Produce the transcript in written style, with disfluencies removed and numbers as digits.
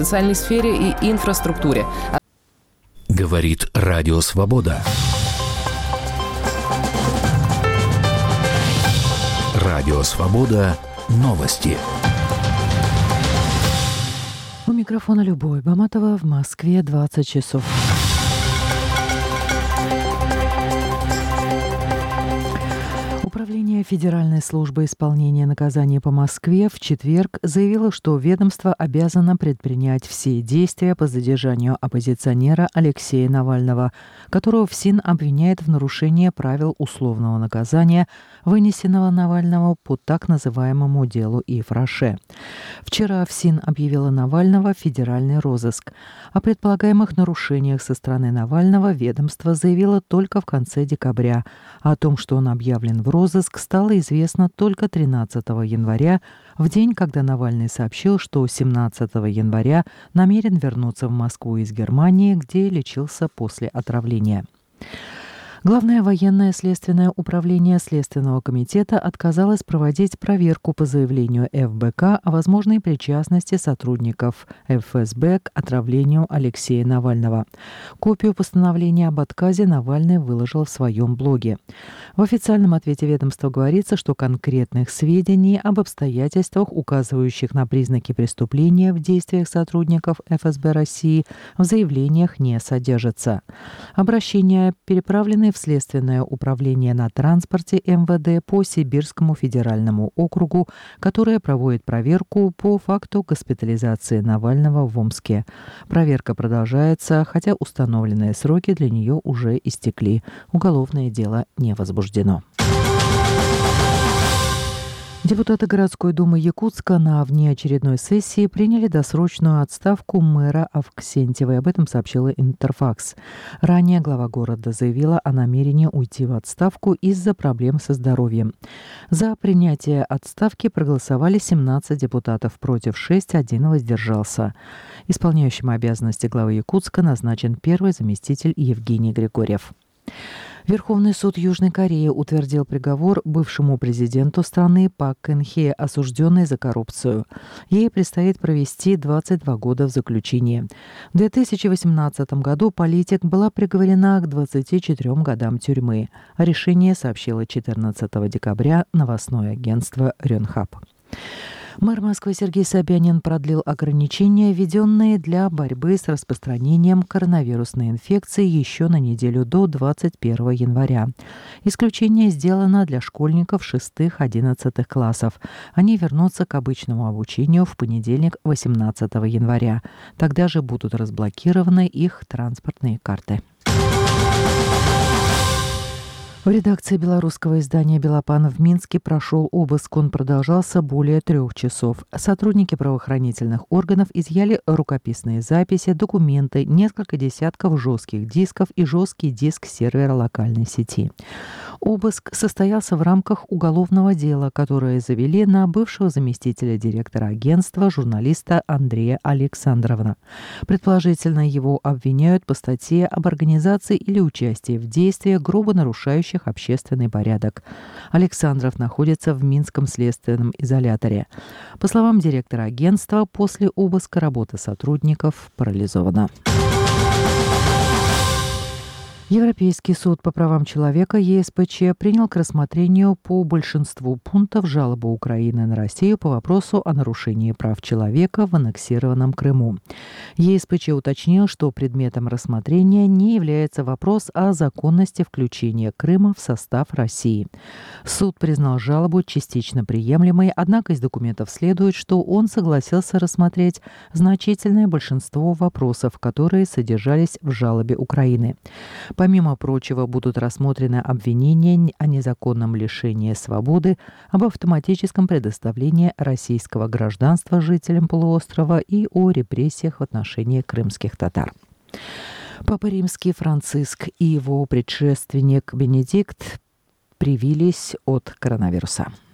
в социальной сфере и инфраструктуре. Говорит Радио Свобода. Радио Свобода. Новости. У микрофона Любовь Баматова, в Москве 20 часов. Управление Федеральной службы исполнения наказаний по Москве в четверг заявило, что ведомство обязано предпринять все действия по задержанию оппозиционера Алексея Навального, которого ФСИН обвиняет в нарушении правил условного наказания, вынесенного Навального по так называемому делу Ифраше. Вчера ФСИН объявила Навального в федеральный розыск. О предполагаемых нарушениях со стороны Навального ведомство заявило только в конце декабря, а о том, что он объявлен в розыск, стало известно только 13 января, в день, когда Навальный сообщил, что 17 января намерен вернуться в Москву из Германии, где лечился после отравления. Главное военное следственное управление Следственного комитета отказалось проводить проверку по заявлению ФБК о возможной причастности сотрудников ФСБ к отравлению Алексея Навального. Копию постановления об отказе Навальный выложил в своем блоге. В официальном ответе ведомства говорится, что конкретных сведений об обстоятельствах, указывающих на признаки преступления в действиях сотрудников ФСБ России, в заявлениях не содержится. Обращения переправлены в Следственное управление на транспорте МВД по Сибирскому федеральному округу, которое проводит проверку по факту госпитализации Навального в Омске. Проверка продолжается, хотя установленные сроки для нее уже истекли. Уголовное дело не возбуждено. Депутаты городской думы Якутска на внеочередной сессии приняли досрочную отставку мэра Авксентьевой. Об этом сообщила Интерфакс. Ранее глава города заявила о намерении уйти в отставку из-за проблем со здоровьем. За принятие отставки проголосовали 17 депутатов, против 6, 1 воздержался. Исполняющим обязанности главы Якутска назначен первый заместитель Евгений Григорьев. Верховный суд Южной Кореи утвердил приговор бывшему президенту страны Пак Кын Хе, осужденной за коррупцию. Ей предстоит провести 22 года в заключении. В 2018 году политик была приговорена к 24 годам тюрьмы. Решение сообщило 14 декабря новостное агентство Рёнхап. Мэр Москвы Сергей Собянин продлил ограничения, введенные для борьбы с распространением коронавирусной инфекции еще на неделю до 21 января. Исключение сделано для школьников 6-11 классов. Они вернутся к обычному обучению в понедельник, 18 января. Тогда же будут разблокированы их транспортные карты. В редакции белорусского издания «Белопан» в Минске прошел обыск. Он продолжался более 3 часов. Сотрудники правоохранительных органов изъяли рукописные записи, документы, несколько десятков жестких дисков и жесткий диск сервера локальной сети. Обыск состоялся в рамках уголовного дела, которое завели на бывшего заместителя директора агентства, журналиста Андрея Александровна. Предположительно, его обвиняют по статье об организации или участии в действиях, грубо нарушающих общественный порядок. Александров находится в Минском следственном изоляторе. По словам директора агентства, после обыска работа сотрудников парализована. Европейский суд по правам человека ЕСПЧ принял к рассмотрению по большинству пунктов жалобу Украины на Россию по вопросу о нарушении прав человека в аннексированном Крыму. ЕСПЧ уточнил, что предметом рассмотрения не является вопрос о законности включения Крыма в состав России. Суд признал жалобу частично приемлемой, однако из документов следует, что он согласился рассмотреть значительное большинство вопросов, которые содержались в жалобе Украины. Помимо прочего, будут рассмотрены обвинения о незаконном лишении свободы, об автоматическом предоставлении российского гражданства жителям полуострова и о репрессиях в отношении крымских татар. Папа Римский Франциск и его предшественник Бенедикт привились от коронавируса.